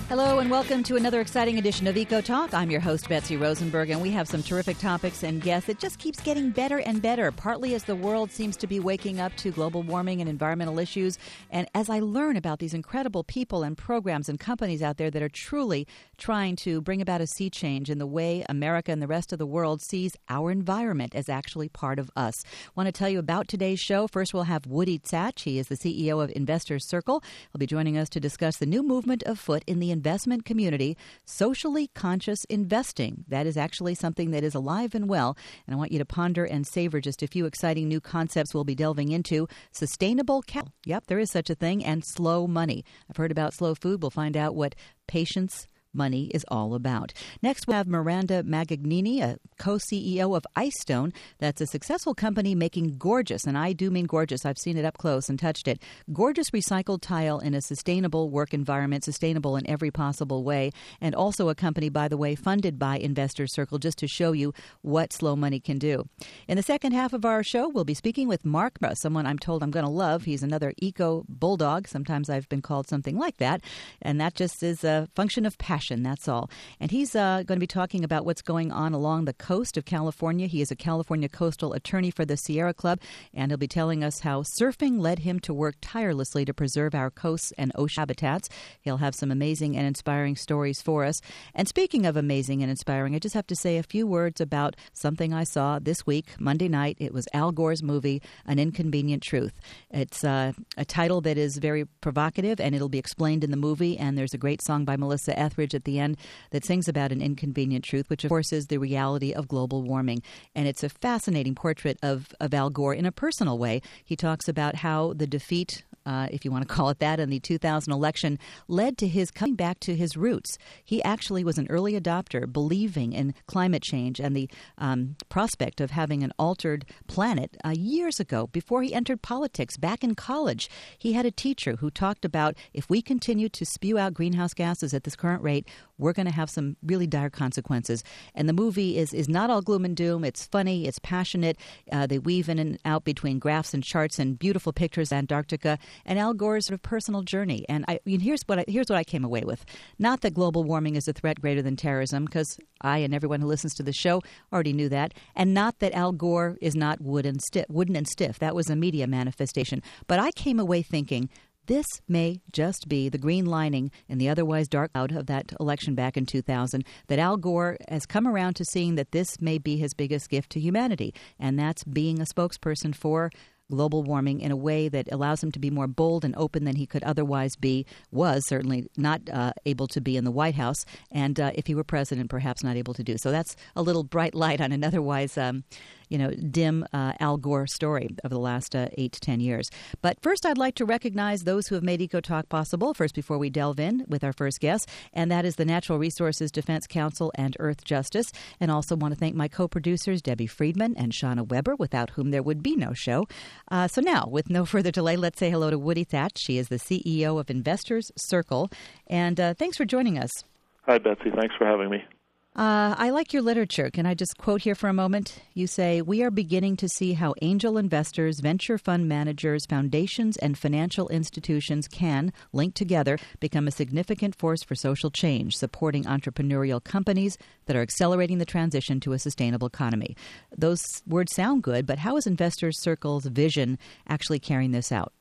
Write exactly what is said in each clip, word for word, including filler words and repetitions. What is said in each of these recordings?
Hello and welcome to another exciting edition of Eco Talk. I'm your host, Betsy Rosenberg, and we have some terrific topics and guests. It just keeps getting better and better, partly as the world seems to be waking up to global warming and environmental issues. And as I learn about these incredible people and programs and companies out there that are truly trying to bring about a sea change in the way America and the rest of the world sees our environment as actually part of us. I want to tell you about today's show. First, we'll have Woody Tsaich. He is the C E O of Investors Circle. He'll be joining us to discuss the new movement afoot in the investment community, socially conscious investing. That is actually something that is alive and well, and I want you to ponder and savor just a few exciting new concepts we'll be delving into. Sustainable capital. Yep, there is such a thing. And slow money. I've heard about slow food. We'll find out what patience money is all about. Next, we have Miranda Magagnini, a co-C E O of Icestone. That's a successful company making gorgeous, and I do mean gorgeous. I've seen it up close and touched it. Gorgeous recycled tile in a sustainable work environment, sustainable in every possible way, and also a company, by the way, funded by Investors Circle, just to show you what slow money can do. In the second half of our show, we'll be speaking with Mark, someone I'm told I'm going to love. He's another eco bulldog. Sometimes I've been called something like that, and that just is a function of passion. That's all. And he's uh, going to be talking about what's going on along the coast of California. He is a California coastal attorney for the Sierra Club, and he'll be telling us how surfing led him to work tirelessly to preserve our coasts and ocean habitats. He'll have some amazing and inspiring stories for us. And speaking of amazing and inspiring, I just have to say a few words about something I saw this week, Monday night. It was Al Gore's movie, An Inconvenient Truth. It's uh, a title that is very provocative, and it'll be explained in the movie. And there's a great song by Melissa Etheridge at the end that sings about an inconvenient truth, which of course is the reality of global warming. And it's a fascinating portrait of, of Al Gore in a personal way. He talks about how the defeat, uh, if you want to call it that, in the two thousand election led to his coming back to his roots. He actually was an early adopter, believing in climate change and the um, prospect of having an altered planet uh, years ago, before he entered politics. Back in college, he had a teacher who talked about, if we continue to spew out greenhouse gases at this current rate, we're going to have some really dire consequences. And the movie is, is not all gloom and doom. It's funny. It's passionate. Uh, they weave in and out between graphs and charts and beautiful pictures of Antarctica and Al Gore's sort of personal journey. And I, I mean, here's what I, here's what I came away with. Not that global warming is a threat greater than terrorism, because I and everyone who listens to the show already knew that. And not that Al Gore is not wood and stiff, wooden and stiff. That was a media manifestation. But I came away thinking, this may just be the green lining in the otherwise dark cloud of that election back in two thousand, that Al Gore has come around to seeing that this may be his biggest gift to humanity, and that's being a spokesperson for global warming in a way that allows him to be more bold and open than he could otherwise be, was certainly not uh, able to be in the White House, and uh, if he were president, perhaps not able to do. So that's a little bright light on an otherwise um, you know, dim uh, Al Gore story of the last uh, eight to ten years. But first, I'd like to recognize those who have made Eco Talk possible, first before we delve in with our first guest, and that is the Natural Resources Defense Council and Earth Justice. And also want to thank my co-producers, Debbie Friedman and Shauna Weber, without whom there would be no show. Uh, so now, with no further delay, let's say hello to Woody Tsaich. She is the C E O of Investors Circle. And uh, thanks for joining us. Hi, Betsy. Thanks for having me. Uh, I like your literature. Can I just quote here for a moment? You say, "We are beginning to see how angel investors, venture fund managers, foundations, and financial institutions can, linked together, become a significant force for social change, supporting entrepreneurial companies that are accelerating the transition to a sustainable economy." Those words sound good, but how is Investors Circle's vision actually carrying this out?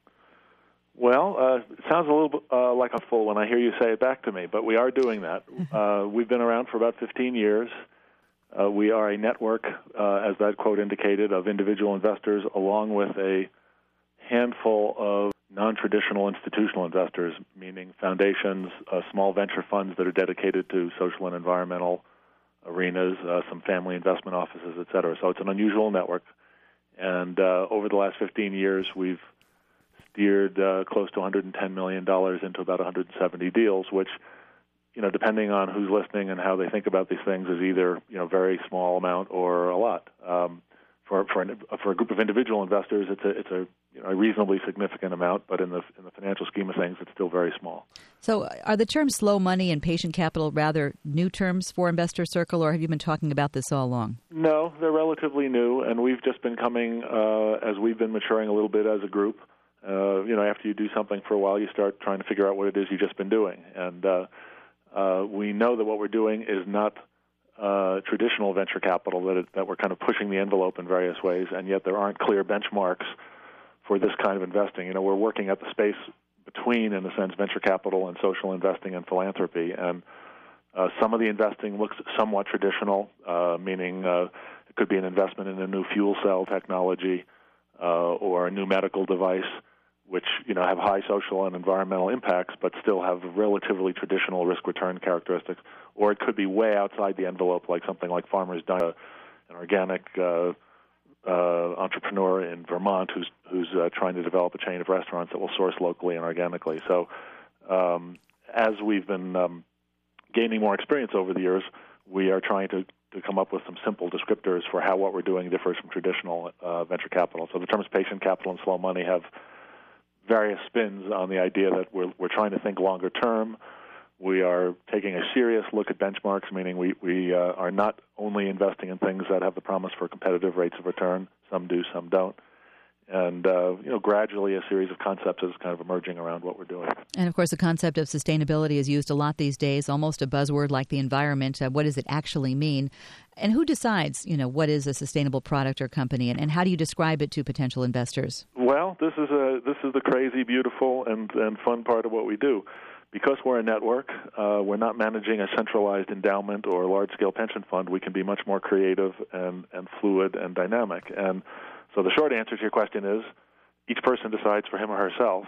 Well, uh, it sounds a little bit uh, like a fool when I hear you say it back to me, but we are doing that. Uh, we've been around for about fifteen years. Uh, we are a network, uh, as that quote indicated, of individual investors along with a handful of non-traditional institutional investors, meaning foundations, uh, small venture funds that are dedicated to social and environmental arenas, uh, some family investment offices, et cetera. So it's an unusual network. And uh, over the last fifteen years, we've steered uh, close to one hundred ten million dollars into about one hundred seventy deals, which, you know, depending on who's listening and how they think about these things, is either, you know, very small amount or a lot. Um, for for, an, for a group of individual investors, it's a it's a, you know, a reasonably significant amount, but in the in the financial scheme of things, it's still very small. So, are the terms slow money and patient capital rather new terms for Investor Circle, or have you been talking about this all along? No, they're relatively new, and we've just been coming uh, as we've been maturing a little bit as a group. Uh, you know, after you do something for a while, you start trying to figure out what it is you've just been doing. And uh, uh, we know that what we're doing is not uh, traditional venture capital, that, it, that we're kind of pushing the envelope in various ways, and yet there aren't clear benchmarks for this kind of investing. You know, we're working at the space between, in a sense, venture capital and social investing and philanthropy. And uh, some of the investing looks somewhat traditional, uh, meaning uh, it could be an investment in a new fuel cell technology uh, or a new medical device, which, you know, have high social and environmental impacts, but still have relatively traditional risk-return characteristics. Or it could be way outside the envelope, like something like Farmers Diner, an organic uh, uh, entrepreneur in Vermont who's who's uh, trying to develop a chain of restaurants that will source locally and organically. So, um, as we've been um, gaining more experience over the years, we are trying to to come up with some simple descriptors for how what we're doing differs from traditional uh, venture capital. So the terms patient capital and slow money have various spins on the idea that we're we're trying to think longer term. We are taking a serious look at benchmarks, meaning we, we uh, are not only investing in things that have the promise for competitive rates of return. Some do, some don't. And, uh, you know, gradually a series of concepts is kind of emerging around what we're doing. And, of course, the concept of sustainability is used a lot these days, almost a buzzword like the environment. Uh, what does it actually mean? And who decides, you know, what is a sustainable product or company, and, and how do you describe it to potential investors? Well, this is a this is the crazy, beautiful, and, and fun part of what we do. Because we're a network, uh, we're not managing a centralized endowment or large-scale pension fund. We can be much more creative and, and fluid and dynamic. And so the short answer to your question is each person decides for him or herself.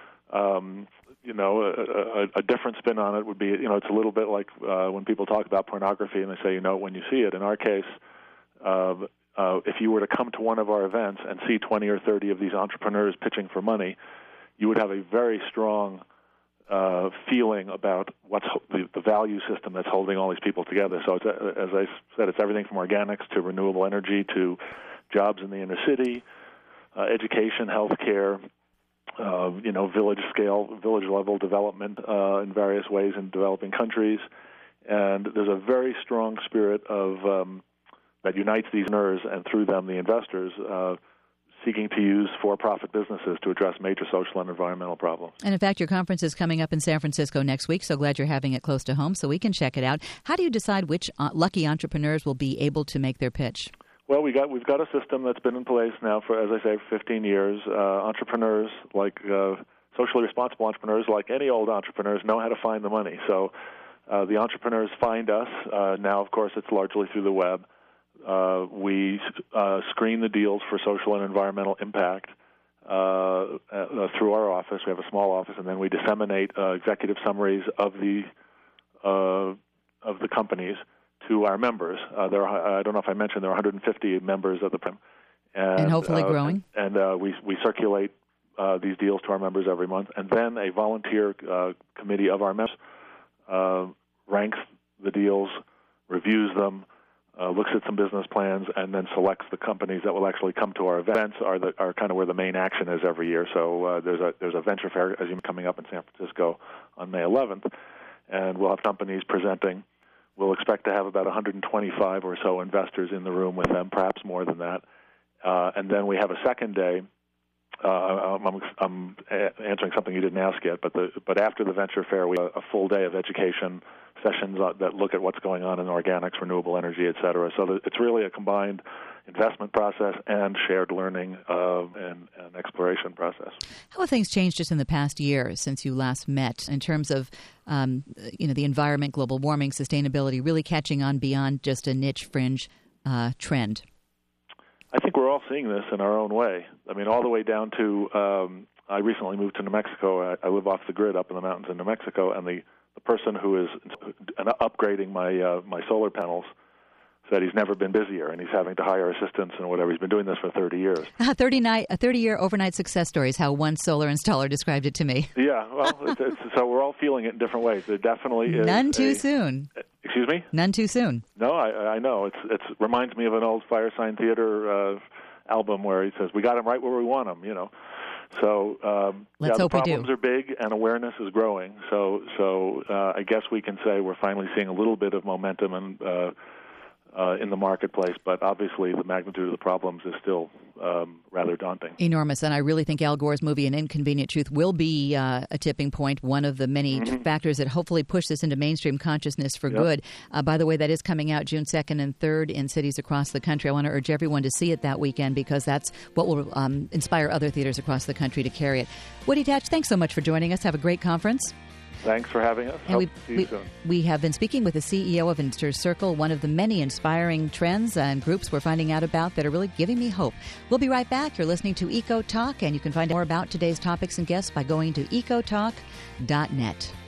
Um, you know, a, a, a different spin on it would be, you know, it's a little bit like uh, when people talk about pornography and they say, you know, when you see it. In our case, uh, uh, if you were to come to one of our events and see twenty or thirty of these entrepreneurs pitching for money, you would have a very strong Uh, feeling about what's ho- the, the value system that's holding all these people together. So, it's, uh, as I said, it's everything from organics to renewable energy to jobs in the inner city, uh, education, healthcare, uh, you know, village scale, village level development uh, in various ways in developing countries. And there's a very strong spirit of um, that unites these owners and through them the investors. Uh, seeking to use for-profit businesses to address major social and environmental problems. And, in fact, your conference is coming up in San Francisco next week, so glad you're having it close to home so we can check it out. How do you decide which uh, lucky entrepreneurs will be able to make their pitch? Well, we got, we've got a system that's been in place now for, as I say, fifteen years. Uh, entrepreneurs, like uh, socially responsible entrepreneurs, like any old entrepreneurs, know how to find the money. So uh, the entrepreneurs find us. Uh, now, of course, it's largely through the web. Uh, we uh, screen the deals for social and environmental impact uh, uh, through our office. We have a small office, and then we disseminate uh, executive summaries of the uh, of the companies to our members. Uh, there are, I don't know if I mentioned there are one hundred fifty members of the P R I M, and, and hopefully uh, growing. And, and uh, we we circulate uh, these deals to our members every month, and then a volunteer uh, committee of our members uh, ranks the deals, reviews them. Uh, looks at some business plans, and then selects the companies that will actually come to our events. Are the, are kind of where the main action is every year. So uh, there's a there's a venture fair, as you know, coming up in San Francisco on May eleventh, and we'll have companies presenting. We'll expect to have about one hundred twenty-five or so investors in the room with them, perhaps more than that. Uh, and then we have a second day. Uh, I'm, I'm answering something you didn't ask yet, but the but after the venture fair, we have a full day of education sessions that look at what's going on in organics, renewable energy, et cetera. So it's really a combined investment process and shared learning uh, and, and exploration process. How have things changed just in the past year since you last met in terms of um, you know the environment, global warming, sustainability, really catching on beyond just a niche fringe uh, trend? I think we're all seeing this in our own way. I mean, all the way down to um, I recently moved to New Mexico. I, I live off the grid up in the mountains in New Mexico, and the The person who is upgrading my uh, my solar panels said he's never been busier, and he's having to hire assistants and whatever. He's been doing this for thirty years. Uh, thirty night, a thirty-year overnight success story is how one solar installer described it to me. Yeah, well, it's, it's, so we're all feeling it in different ways. There definitely is. None too a, soon. Excuse me? None too soon. No, I, I know. It's it's reminds me of an old Firesign Theater uh, album where he says, "We got him right where we want him," you know. So um, Let's yeah, hope the we do. problems are big and awareness is growing. So so uh, I guess we can say we're finally seeing a little bit of momentum and uh, uh, in the marketplace, but obviously the magnitude of the problems is still um, rather daunting. Enormous, and I really think Al Gore's movie An Inconvenient Truth will be uh, a tipping point, one of the many mm-hmm. factors that hopefully push this into mainstream consciousness for yep. good. Uh, by the way, that is coming out June second and third in cities across the country. I want to urge everyone to see it that weekend because that's what will um, inspire other theaters across the country to carry it. Woody Tatch, thanks so much for joining us. Have a great conference. Thanks for having us. And Hope we, to see we, you soon. We have been speaking with the C E O of Inner Circle, one of the many inspiring trends and groups we're finding out about that are really giving me hope. We'll be right back. You're listening to Eco Talk, and you can find out more about today's topics and guests by going to ecotalk dot net.